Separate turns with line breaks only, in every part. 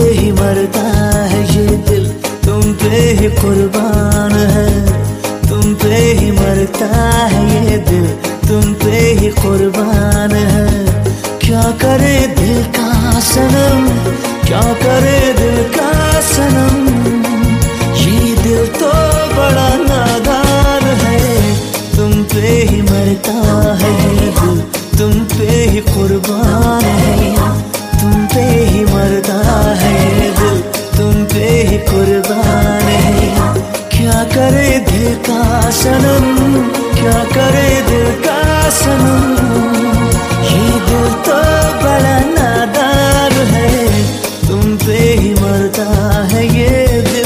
ही मरता है ये दिल, तुम पे ही कुर्बान है। तुम पे ही मरता है ये दिल, तुम पे ही कुर्बान है। क्या करे दिल का सनम, क्या करे दिल का सनम, ये दिल तो बड़ा नादान है। तुम पे ही मरता है ये दिल, तुम पे ही कुर्बान है। तुम पे ही मरता है ये दिल, तुम पे ही कुर्बान है। क्या करे दिल का सनम, क्या करे दिल का सनम, ये दिल तो बड़ा नादान है। तुम पे ही मरता है ये दिल।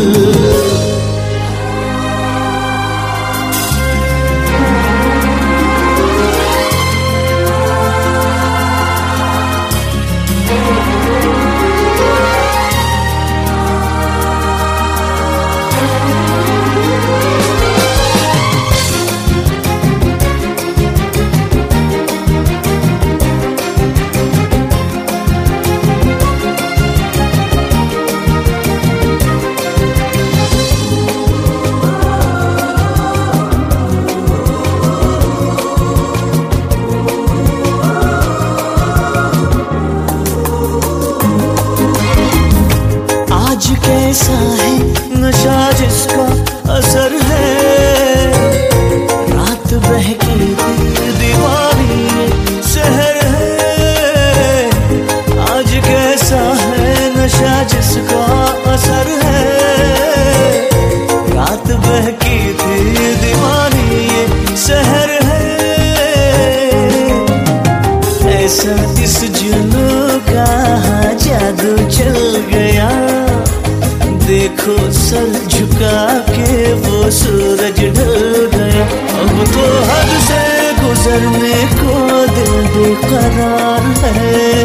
कैसा है नशा जिसका असर है, रात बहकी दीवानी शहर है। आज कैसा है नशा जिसका असर है, रात बहकी थी दीवानी ये शहर है। ऐसा इस जुनून का जादू चल गया, देखो सर झुका के वो सूरज ढल गया। अब तो हद से गुजरने को दिल बेकरार है।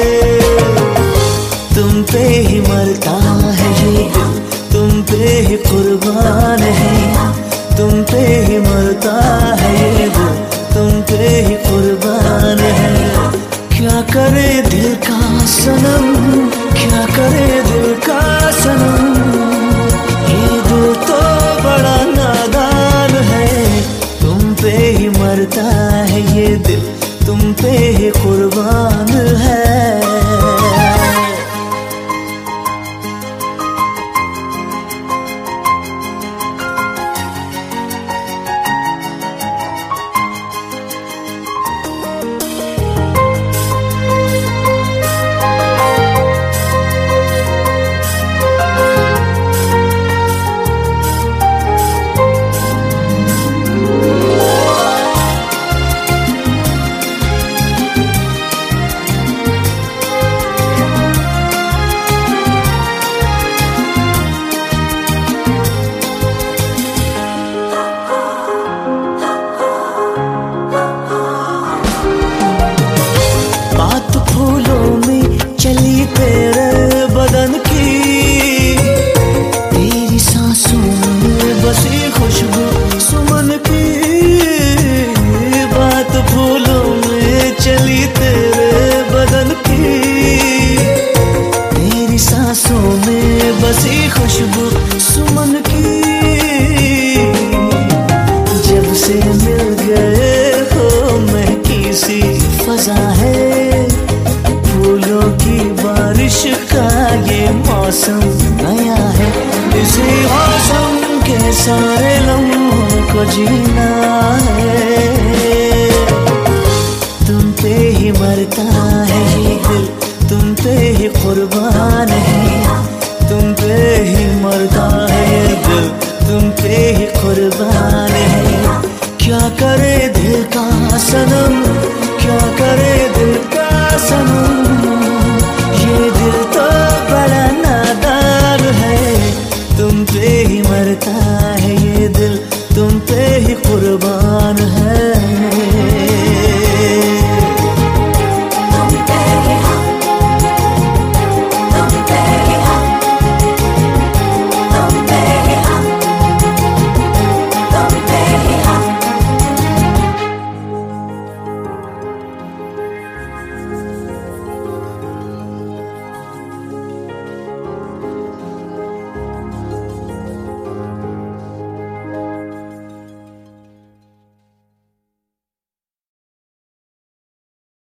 तुम पे ही मरता है ये दिल, तुम पे ही कुर्बान है। तुम पे ही मरता है ये दिल, तुम पे ही कुर्बान है। क्या करे दिल का सनम, क्या करे दिल का सनम, ये दिल तो बड़ा नादान है। तुम पे ही मरता है ये दिल, तुम पे ही कुर्बान है।